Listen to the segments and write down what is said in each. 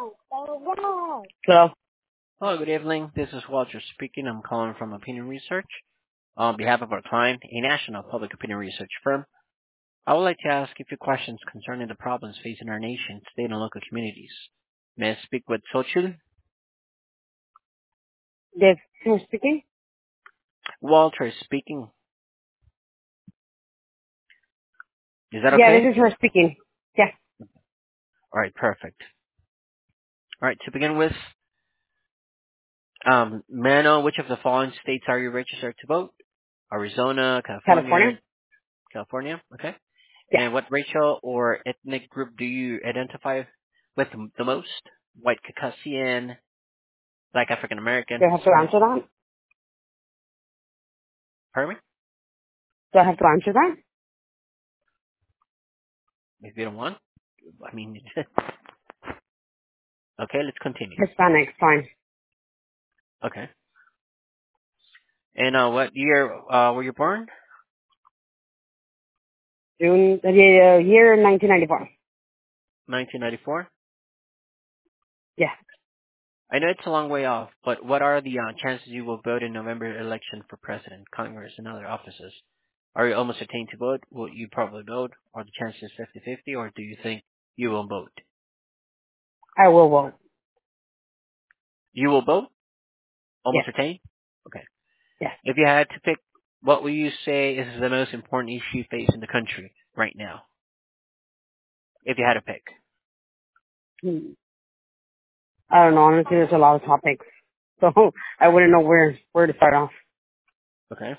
So, Hello, good evening. This is Walter speaking. I'm calling from Opinion Research on behalf of our client, a national public opinion research firm. I would like to ask a few questions concerning the problems facing our nation, state, and local communities. May I speak with Sochil? this who's speaking? Walter speaking. Is that Yeah, okay? this is her speaking. Yeah, All right, perfect. All right, to begin with, may I know which of the following states are you registered to vote? Arizona, California. California, okay. Yeah. And what racial or ethnic group do you identify with the most? White Caucasian, Black African American, Do I have to Hispanic. answer that? Pardon me? Do I have to answer that? If you don't want, I mean, okay, let's continue. Hispanic, fine. Okay. And what year were you born? June, year 1994. 1994. Yeah. I know it's a long way off, but what are the chances you will vote in November election for president, Congress, and other offices? Are you almost certain to vote? Will you probably vote? Are the chances 50-50, or do you think you will vote? I will vote. You will vote? Yes. Almost certain? Okay. Yes. If you had to pick, what would you say is the most important issue facing the country right now? If you had to pick. Hmm. I don't know. Honestly, there's a lot of topics. So I wouldn't know where to start off. Okay.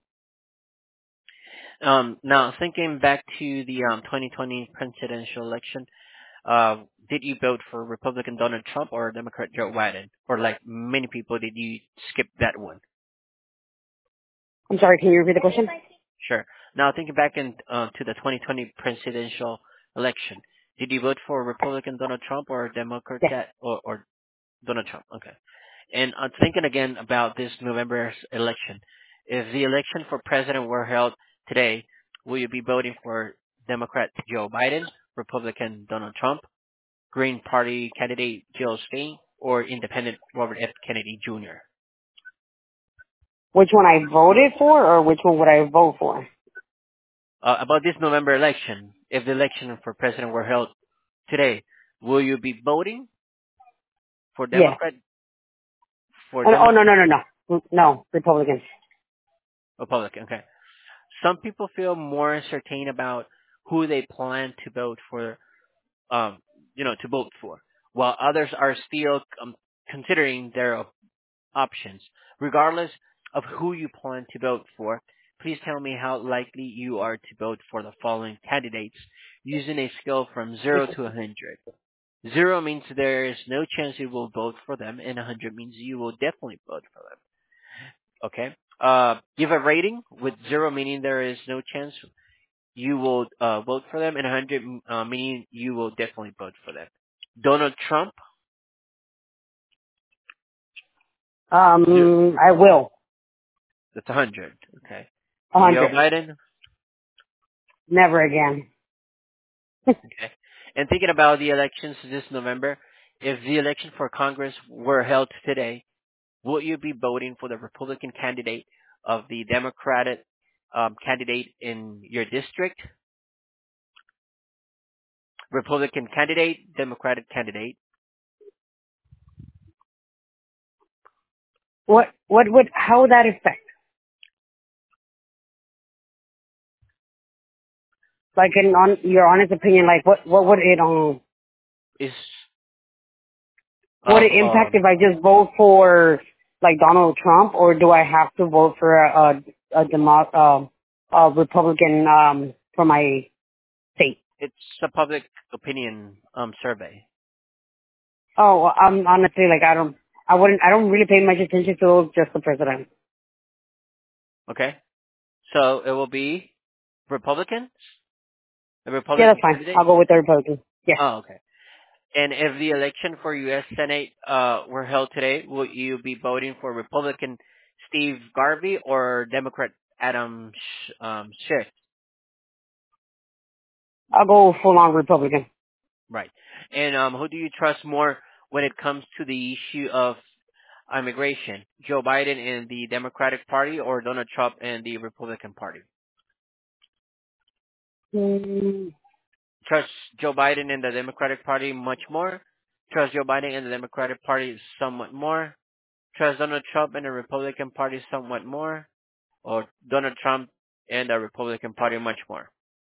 Now thinking back to the 2020 presidential election, did you vote for Republican Donald Trump or Democrat Joe Biden? Or like many people, did you skip that one? I'm sorry, can you repeat the question? Sure. Now thinking back to the 2020 presidential election, did you vote for Republican Donald Trump or Democrat Yes. or Donald Trump? Okay. And I'm thinking again about this November's election. If the election for president were held today, will you be voting for Democrat Joe Biden, Republican Donald Trump, Green Party candidate Jill Stein, or Independent Robert F. Kennedy Jr.? Which one I voted for or which one would I vote for? About this November election, if the election for president were held today, will you be voting for Yes. Democrat, for Oh, no, Democrat, no, no, no. No, Republicans. Republican? Okay. Some people feel more certain about who they plan to vote for, um, to vote for, while others are still considering their options. Regardless of who you plan to vote for, please tell me how likely you are to vote for the following candidates using a scale from 0 to 100. 0 means there is no chance you will vote for them, and 100 means you will definitely vote for them. Okay? Give a rating with 0 meaning there is no chance you will vote for them, and 100 meaning you will definitely vote for them. Donald Trump, 0, I will. that's 100. Okay. Joe 100. Biden, Never again. okay. And thinking about the elections this November, if the election for Congress were held today, will you be voting for the Republican candidate of the Democratic candidate in your district? Republican candidate, Democratic candidate. How would that affect? Like, on your honest opinion, like, what would Is would it impact if I just vote for, like, Donald Trump, or do I have to vote for a Republican, for my state? it's a public opinion survey. Oh, well, I'm honestly, like, I don't really pay much attention to just the president. Okay, so it will be Republicans, the Yeah, Republican that's fine. candidate. I'll go with the Republican. Yeah. Oh, okay. And if the election for U.S. Senate were held today, will you be voting for Republican Steve Garvey or Democrat Adam Schiff? I'll go full on Republican. Right. And who do you trust more? when it comes to the issue of immigration? Joe Biden and the Democratic Party or Donald Trump and the Republican Party? Mm, Trust Joe Biden and the Democratic Party much more. Trust Joe Biden and the Democratic Party somewhat more. Trust Donald Trump and the Republican Party somewhat more. Or Donald Trump and the Republican Party much more.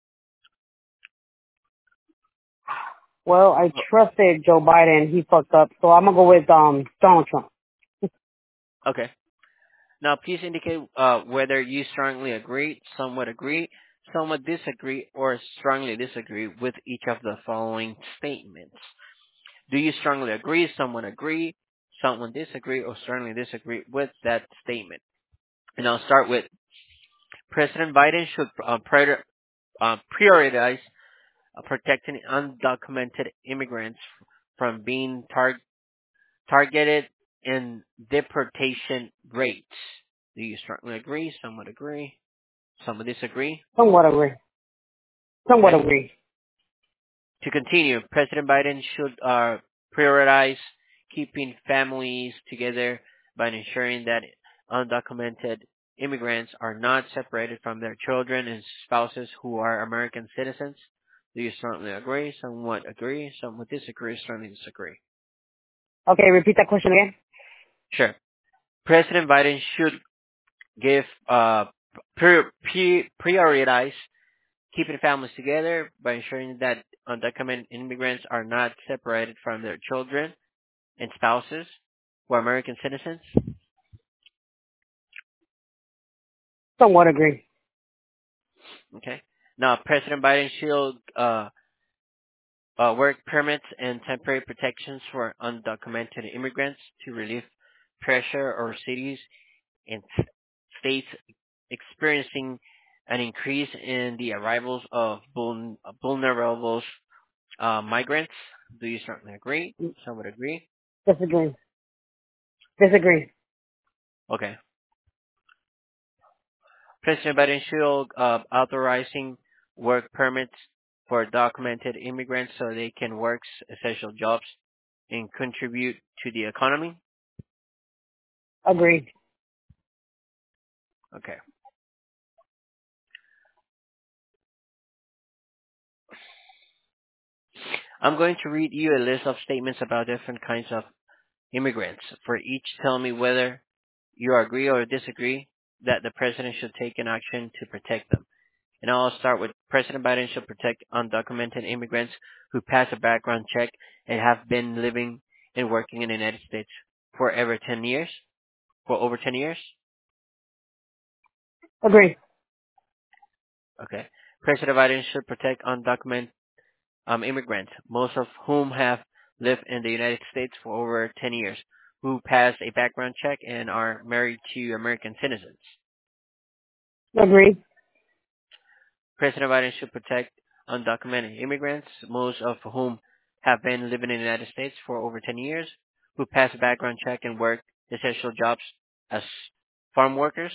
well, I Oh, trusted Joe Biden. He fucked up. So I'm going to go with Donald Trump. okay. Now, please indicate whether you strongly agree, somewhat disagree, or strongly disagree with each of the following statements. Do you strongly agree, someone disagree, or strongly disagree with that statement? And I'll start with President Biden should prioritize protecting undocumented immigrants from being targeted in deportation rates. Do you strongly agree, somewhat agree, somewhat disagree? Somewhat agree. Somewhat Okay. agree. To continue, President Biden should prioritize keeping families together by ensuring that undocumented immigrants are not separated from their children and spouses who are American citizens. Do you strongly agree, somewhat disagree, strongly disagree? Okay, repeat that question again. Sure. President Biden should give prioritize keeping families together by ensuring that undocumented immigrants are not separated from their children and spouses who are American citizens. Somewhat agree. Okay. Now, President Biden should work permits and temporary protections for undocumented immigrants to relieve pressure or cities and states experiencing an increase in the arrivals of vulnerable migrants. Do you certainly agree? Some would agree. Disagree. Disagree. Okay. President Biden should authorizing work permits for documented immigrants so they can work essential jobs and contribute to the economy. Agree. Okay. I'm going to read you a list of statements about different kinds of immigrants. For each, tell me whether you agree or disagree that the president should take an action to protect them. And I'll start with President Biden should protect undocumented immigrants who pass a background check and have been living and working in the United States for over 10 years. For over 10 years? Agree. Okay. President Biden should protect undocumented immigrants, most of whom have lived in the United States for over 10 years, who pass a background check and are married to American citizens. Agree. President Biden should protect undocumented immigrants, most of whom have been living in the United States for over 10 years, who pass a background check and work essential jobs as farm workers.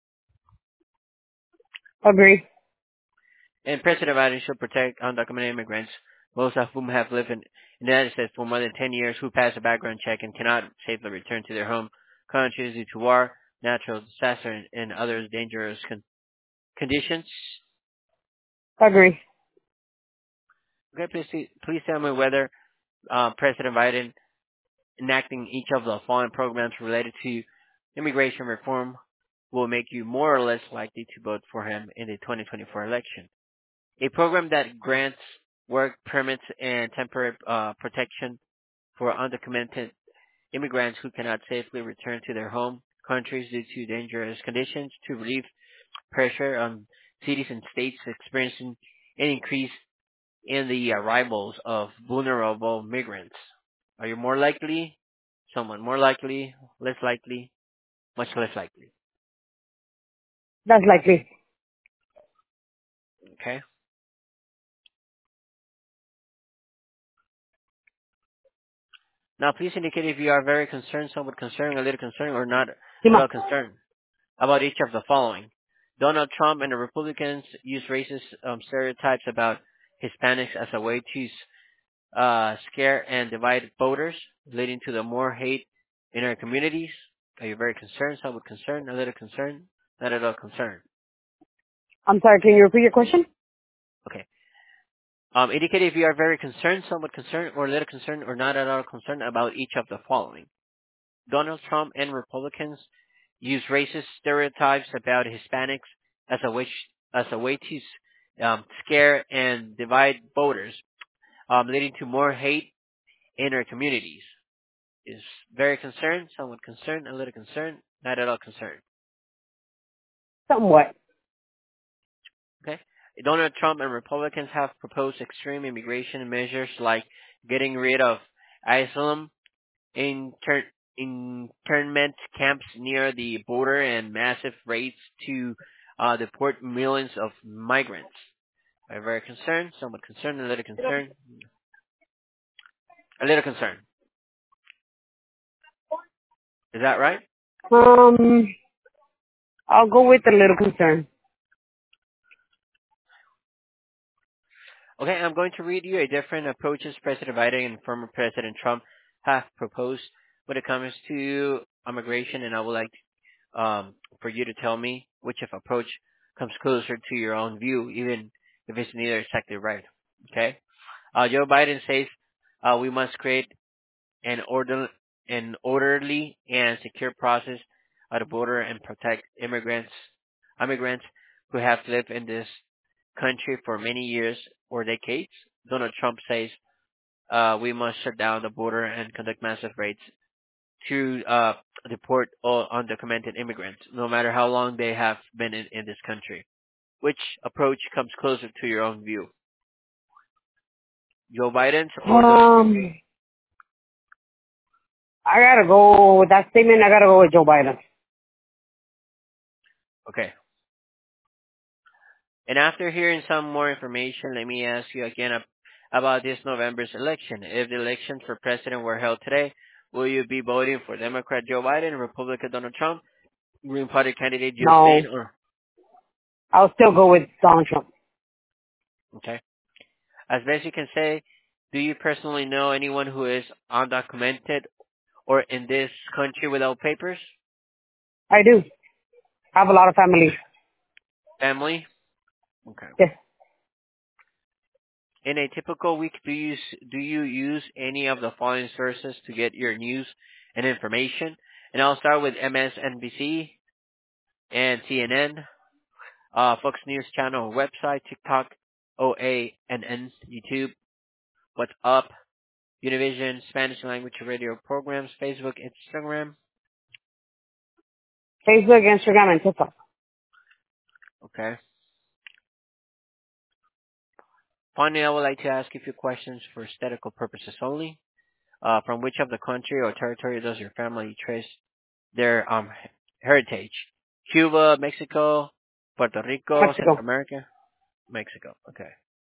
Agree. And President Biden should protect undocumented immigrants, most of whom have lived in the United States for more than 10 years, who pass a background check and cannot safely return to their home countries due to war, natural disaster, and other dangerous conditions. Agree. Okay, please tell me whether President Biden enacting each of the following programs related to immigration reform will make you more or less likely to vote for him in the 2024 election. A program that grants work permits and temporary protection for undocumented immigrants who cannot safely return to their home countries due to dangerous conditions to relieve pressure on cities and states experiencing an increase in the arrivals of vulnerable migrants. Are you more likely, somewhat more likely, less likely, much less likely? That's likely. Okay. Now, please indicate if you are very concerned, somewhat concerned, a little concerned, or not at Dima. all concerned about each of the following. Donald Trump and the Republicans use racist stereotypes about Hispanics as a way to scare and divide voters, leading to the more hate in our communities. Are you very concerned? Somewhat concerned? A little concerned? Not at all concerned. I'm sorry, can you repeat your question? Okay. Indicate if you are very concerned, somewhat concerned, or a little concerned, or not at all concerned about each of the following. Donald Trump and Republicans use racist stereotypes about Hispanics as a way to scare and divide voters, leading to more hate in our communities. Is very concerned, somewhat concerned, a little concerned, not at all concerned. Somewhat. Okay. Donald Trump and Republicans have proposed extreme immigration measures like getting rid of asylum internment camps near the border and massive raids to deport millions of migrants. I'm very concerned, somewhat concerned, a little concerned, a little concerned. Is that right? Um, I'll go with a little concern. Okay, I'm going to read you a different approaches President Biden and former President Trump have proposed when it comes to immigration, and I would like for you to tell me which of approach comes closer to your own view, even if it's neither exactly right. Okay? Joe Biden says we must create an orderly and secure process at the border and protect immigrants who have lived in this country for many years or decades. Donald Trump says we must shut down the border and conduct massive raids to deport all undocumented immigrants, no matter how long they have been in this country. Which approach comes closer to your own view? Joe Biden's or Donald Trump? I gotta go with that statement. I gotta go with Joe Biden. Okay. And after hearing some more information, let me ask you again about this November's election. If the election for president were held today, will you be voting for Democrat Joe Biden, Republican Donald Trump, Green Party candidate Jill No, Stein, or I'll still go with Donald Trump. okay? As best you can say, do you personally know anyone who is undocumented or in this country without papers? I do. I have a lot of family. Family? Okay. Yes. In a typical week, do you use any of the following sources to get your news and information? And I'll start with MSNBC and CNN, Fox News Channel website, TikTok, OANN, YouTube, What's Up, Univision, Spanish language radio programs, Facebook, Instagram. Facebook, Instagram, and TikTok. Okay. Finally, I would like to ask you a few questions for statistical purposes only. From which of the country or territory does your family trace their heritage? Cuba, Mexico, Puerto Rico, Central Mexico. America, Mexico. Okay.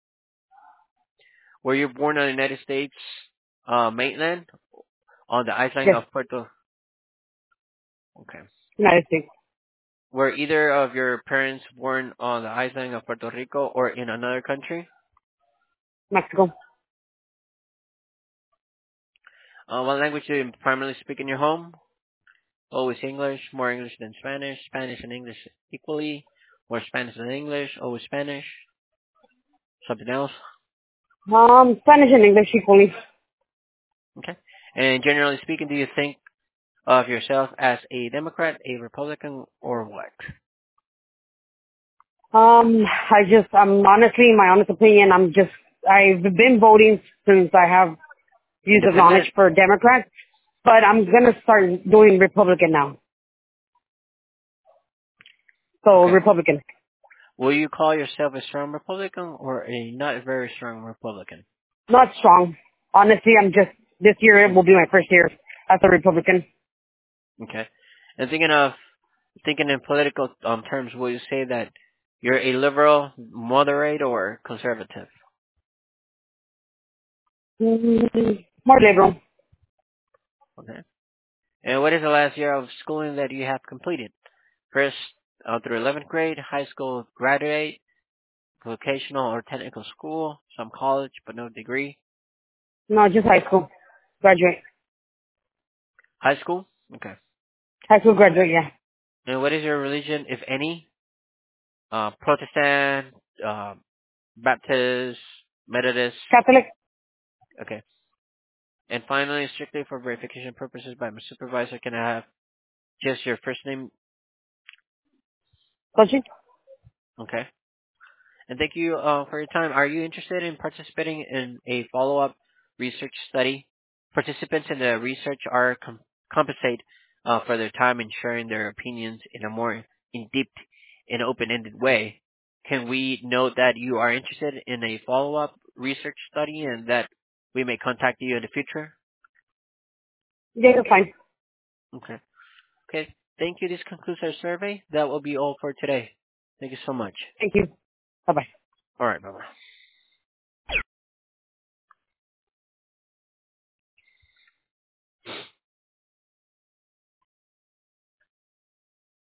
Were you born on the United States mainland on the island Yes. of Puerto? Okay. United States. Were either of your parents born on the island of Puerto Rico or in another country? Mexico. What language do you primarily speak in your home? Always English, more English than Spanish, Spanish and English equally, more Spanish than English, always Spanish, something else? Spanish and English equally. Okay. And generally speaking, do you think of yourself as a Democrat, a Republican, or what? I'm honestly, my honest opinion, I've been voting since I have views of knowledge Independent? for Democrats, but I'm gonna start doing Republican now. So Okay. Republican. Will you call yourself a strong Republican or a not very strong Republican? Not strong. Honestly, this year Mm. will be my first year as a Republican. Okay. And thinking in political terms, will you say that you're a liberal, moderate, or conservative? More liberal. Okay. And what is the last year of schooling that you have completed? First through 11th grade, high school graduate, vocational or technical school, some college but no degree. No, just high school. Graduate. High school? Okay. High school graduate, yeah. And what is your religion, if any? Protestant, Baptist, Methodist? Catholic. Okay. And finally, strictly for verification purposes by my supervisor, can I have just your first name? Coaching? Okay. And thank you for your time. Are you interested in participating in a follow-up research study? Participants in the research are compensate for their time and sharing their opinions in a more in-depth and open-ended way. Can we note that you are interested in a follow-up research study and that we may contact you in the future? Yeah, you're fine. Okay. Okay. Thank you. This concludes our survey. That will be all for today. Thank you so much. Thank you. Bye-bye. All right. Bye-bye.